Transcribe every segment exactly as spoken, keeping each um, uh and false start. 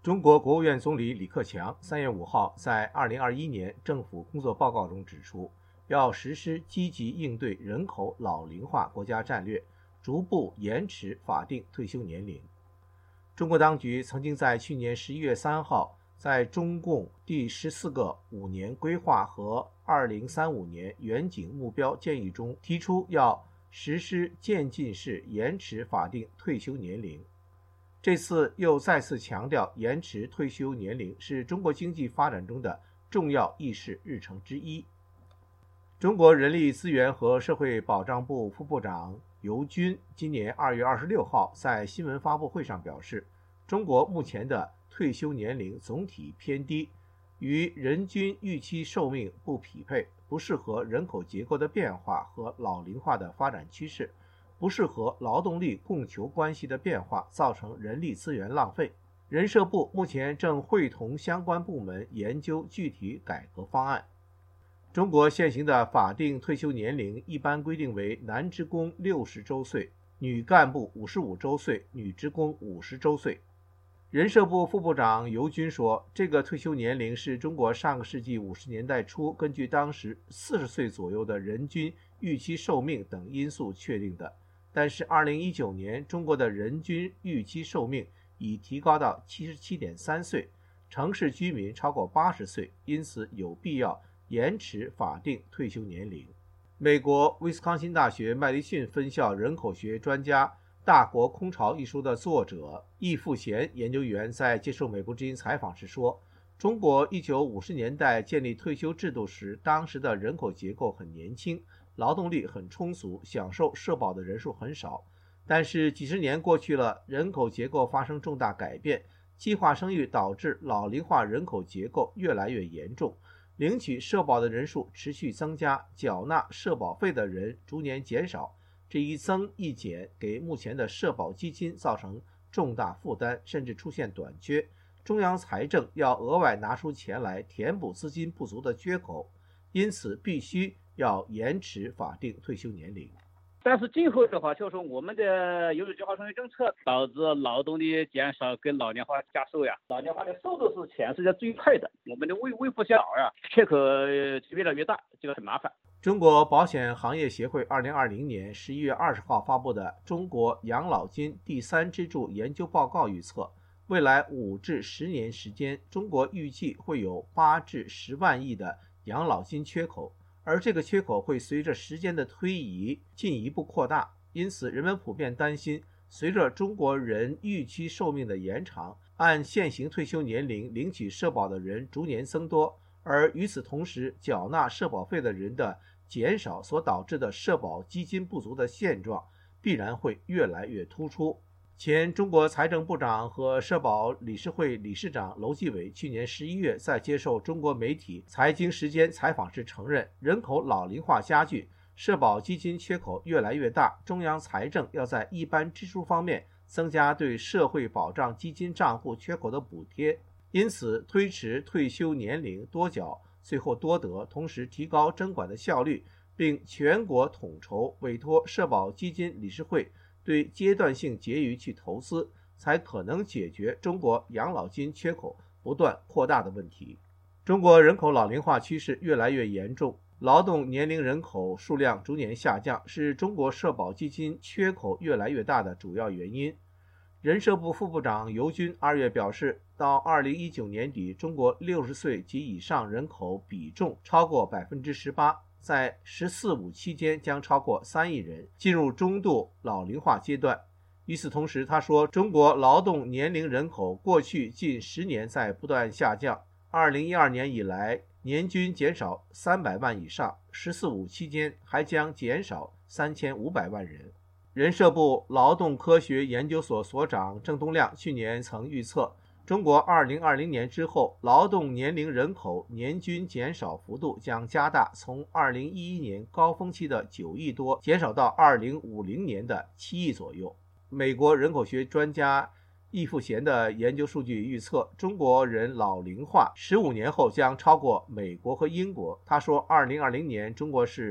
中国国务院总理李克强三月五号在二零二一年政府工作报告中指出，要实施积极应对人口老龄化国家战略，逐步延迟法定退休年龄。中国当局曾经在去年十一月三号在中共第十四个五年规划和二零三五年远景目标建议中提出，要实施渐进式延迟法定退休年龄。这次又再次强调，延迟退休年龄是中国经济发展中的重要议事日程之一。中国人力资源和社会保障部副部长尤军今年二月二十六号在新闻发布会上表示，中国目前的退休年龄总体偏低，与人均预期寿命不匹配，不适合人口结构的变化和老龄化的发展趋势，不适合劳动力供求关系的变化，造成人力资源浪费。人社部目前正会同相关部门研究具体改革方案。中国现行的法定退休年龄一般规定为男职工六十周岁，女干部五十五周岁，女职工五十周岁。人社部副部长尤军说，这个退休年龄是中国上个世纪五十年代初根据当时四十岁左右的人均预期寿命等因素确定的，但是二零一九年中国的人均预期寿命已提高到 七十七点三岁，城市居民超过八十岁，因此有必要延迟法定退休年龄。美国威斯康辛大学麦迪逊分校人口学专家《大国空巢》一书的作者易富贤研究员在接受美国之音采访时说，中国一九五十年代建立退休制度时，当时的人口结构很年轻，劳动力很充足，享受社保的人数很少。但是几十年过去了，人口结构发生重大改变，计划生育导致老龄化人口结构越来越严重，领取社保的人数持续增加，缴纳社保费的人逐年减少，这一增一减给目前的社保基金造成重大负担，甚至出现短缺。中央财政要额外拿出钱来填补资金不足的缺口，因此必须要延迟法定退休年龄。 但是今后的话，就是说我们的有计划生育政策导致劳动力减少跟老龄化加速呀，老龄化的速度是全世界最快的，我们的未未富先老呀，缺口越来越大，这个很麻烦。 中国保险行业协会二零二零年十一月二十号发布的《中国养老金第三支柱研究报告》预测，未来五至十年时间，中国预计会有八至十万亿的养老金缺口，而这个缺口会随着时间的推移进一步扩大。因此，人们普遍担心，随着中国人预期寿命的延长，按现行退休年龄领取社保的人逐年增多，而与此同时，缴纳社保费的人的减少所导致的社保基金不足的现状必然会越来越突出。前中国财政部长和社保理事会理事长楼继伟去年十一月在接受中国媒体财经时间采访时承认，人口老龄化加剧，社保基金缺口越来越大，中央财政要在一般支出方面增加对社会保障基金账户缺口的补贴，因此推迟退休年龄多缴最后多得，同时提高征管的效率，并全国统筹委托社保基金理事会对阶段性结余去投资，才可能解决中国养老金缺口不断扩大的问题。中国人口老龄化趋势越来越严重，劳动年龄人口数量逐年下降，是中国社保基金缺口越来越大的主要原因。人社部副部长尤军二月表示，到二零一九年底，中国六十岁及以上人口比重超过 百分之十八， 在十四五期间将超过三亿人，进入中度老龄化阶段。与此同时，他说，中国劳动年龄人口过去近十年在不断下降，二零一二年以来年均减少三百万以上，十四五期间还将减少三千五百万人。人社部劳动科学研究所所长郑东亮去年曾预测，中国二零二零年之后，劳动年龄人口年均减少幅度将加大，从二零一一年高峰期的九亿多减少到二零五零年的七亿左右。美国人口学专家易富贤的研究数据预测，中国人老龄化十五年后将超过美国和英国。他说，二零二零年中国是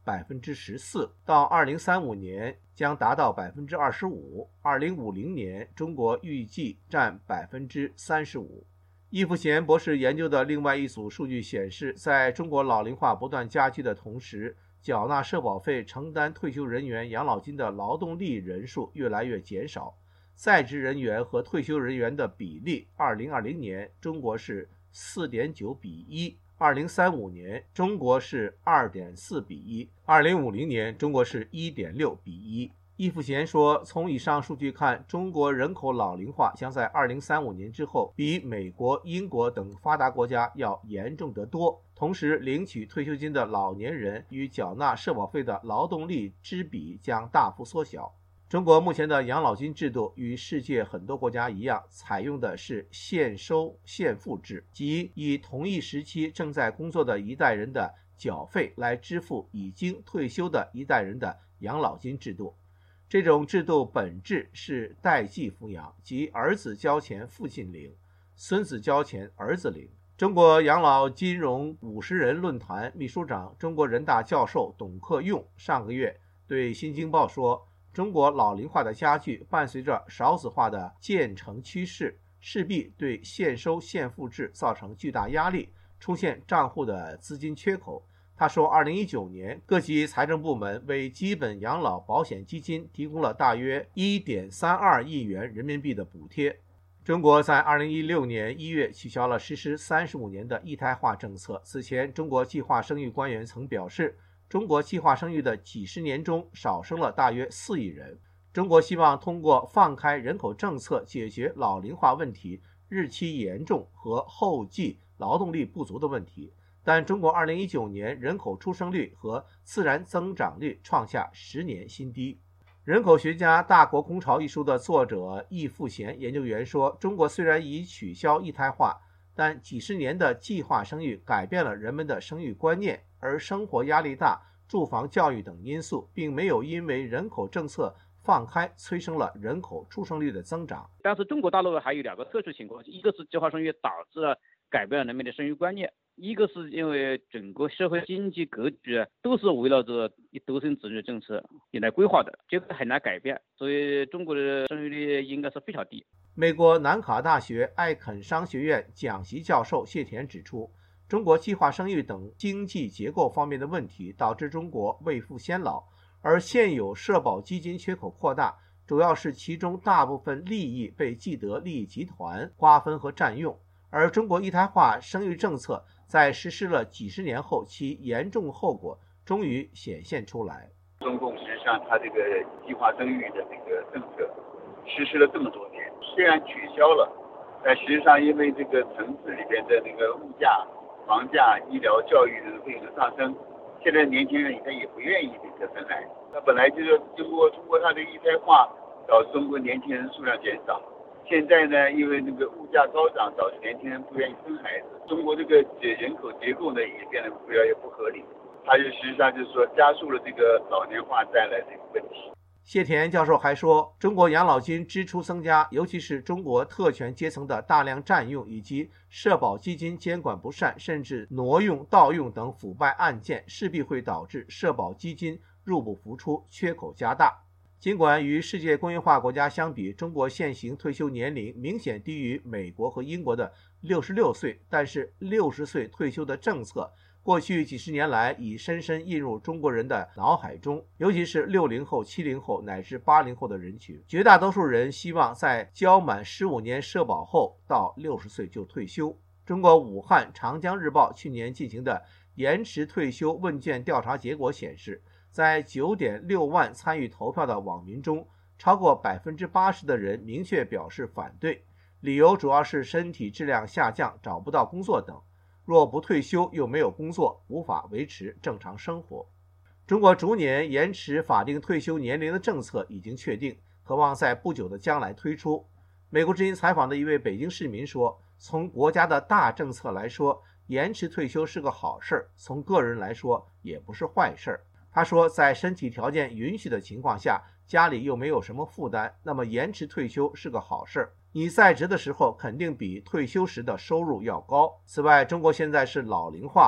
百分之十四，到二零三五年将达到百分之二十五，二零五零年中国预计占百分之三十五。易富贤博士研究的另外一组数据显示，在中国老龄化不断加剧的同时，缴纳社保费承担退休人员养老金的劳动力人数越来越减少，在职人员和退休人员的比例，二零二零年中国是 四点九比一，二零三五年中国是 二点四比一，二零五零年中国是 一点六比一。易富贤说，从以上数据看，中国人口老龄化将在二零三五年之后比美国、英国等发达国家要严重得多。同时，领取退休金的老年人与缴纳社保费的劳动力之比将大幅缩小。中国目前的养老金制度与世界很多国家一样，采用的是现收现付制，即以同一时期正在工作的一代人的缴费来支付已经退休的一代人的养老金制度。这种制度本质是代际抚养，即儿子交钱父亲领，孙子交钱儿子领。中国养老金融五十人论坛秘书长、中国人大教授董克用上个月对新京报说，中国老龄化的加剧伴随着少子化的渐成趋势，势必对现收现付制造成巨大压力，出现账户的资金缺口。他说，二零一九年各级财政部门为基本养老保险基金提供了大约 一点三二亿元人民币的补贴。中国在二零一六年一月取消了实施三十五年的一胎化政策。此前，中国计划生育官员曾表示，中国计划生育的几十年中少生了大约四亿人。中国希望通过放开人口政策解决老龄化问题日趋严重和后继劳动力不足的问题。但中国二零一九年人口出生率和自然增长率创下十年新低。人口学家《大国空巢》一书的作者易富贤研究员说，中国虽然已取消一胎化，但几十年的计划生育改变了人们的生育观念，而生活压力大、住房、教育等因素并没有因为人口政策放开催生了人口出生率的增长。 但是中国大陆还有两个特殊情况，一个是计划生育导致了改变了人们的生育观念，一个是因为整个社会经济格局都是围绕着独生子女政策来规划的，这个很难改变，所以中国的生育率应该是非常低。 美国南卡大学艾肯商学院讲席教授谢田指出，中国计划生育等经济结构方面的问题导致中国未富先老，而现有社保基金缺口扩大，主要是其中大部分利益被既得利益集团瓜分和占用。而中国一胎化生育政策在实施了几十年后，其严重后果终于显现出来。 中共实际上它这个计划生育的这个政策实施了这么多年，虽然取消了，但实际上因为这个城市里边的那个物价、房价、医疗、教育的费用的上升，现在年轻人他也不愿意这个生孩子。那本来就是经过通过它的一胎化，导致中国年轻人数量减少。现在呢，因为那个物价高涨，导致年轻人不愿意生孩子，中国这个人口结构呢也变得越来越不合理，它就实际上就是说加速了这个老年化带来的这个问题。 谢田教授还说，中国养老金支出增加，尤其是中国特权阶层的大量占用以及社保基金监管不善，甚至挪用、盗用等腐败案件，势必会导致社保基金入不敷出，缺口加大。尽管与世界工业化国家相比，中国现行退休年龄明显低于美国和英国的六十六岁，但是六十岁退休的政策过去几十年来已深深印入中国人的脑海中，尤其是六零后、七零后乃至八零后的人群，绝大多数人希望在交满十五年社保后到六十岁就退休。中国武汉长江日报去年进行的延迟退休问卷调查结果显示，在 九点六万参与投票的网民中，超过 百分之八十 的人明确表示反对，理由主要是身体质量下降、找不到工作等。若不退休又没有工作，无法维持正常生活。中国逐年延迟法定退休年龄的政策已经确定，渴望在不久的将来推出。美国之音采访的一位北京市民说，从国家的大政策来说，延迟退休是个好事，从个人来说也不是坏事。他说，在身体条件允许的情况下，家里又没有什么负担，那么延迟退休是个好事。你在职的时候肯定比退休时的收入要高。此外，中国现在是老龄化了，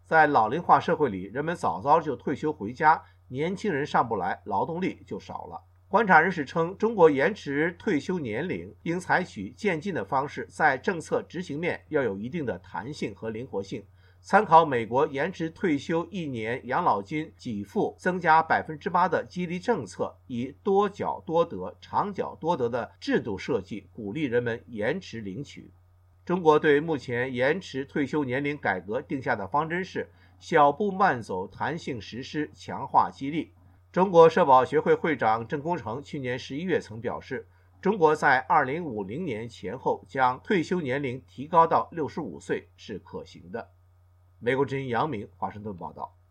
在老龄化社会里，人们早早就退休回家，年轻人上不来，劳动力就少了。观察人士称，中国延迟退休年龄应采取渐进的方式，在政策执行面要有一定的弹性和灵活性。参考美国延迟退休一年养老金给付增加百分之八的激励政策，以多缴多得、长缴多得的制度设计，鼓励人们延迟领取。中国对目前延迟退休年龄改革定下的方针是小步慢走，弹性实施，强化激励。中国社保学会会长郑功成去年十一月曾表示，中国在二零五零年前后将退休年龄提高到六十五岁是可行的。美国之音杨明华盛顿报道。